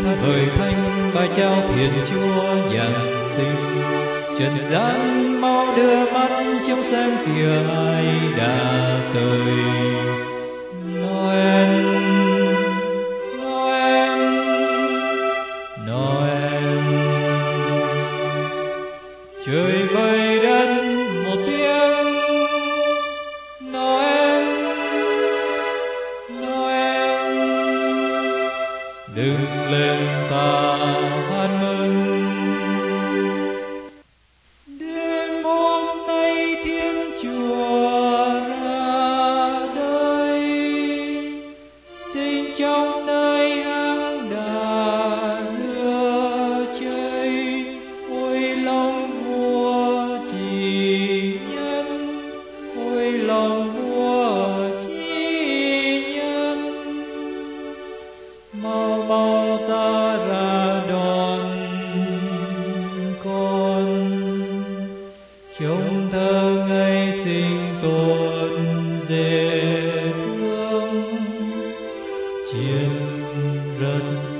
thân vời thanh ba trao thiền Chúa giáng sinh. Trần gian mau đưa mắt trông xem kìa ai đã tới. Noel, Noel, Noel. Trời vơi đất một tiếng Noel, Noel. Đứng lên ta hát mừng. Đêm hôm nay Thiên Chúa ra đời, sinh trong nơi hang đá giữa trời. Ôi lòng vua chỉ nhân, ôi lòng vua chỉ nhân. Mau mau ta ra đón con, trông thơ ngày sinh tồn dễ thương. Chiên rất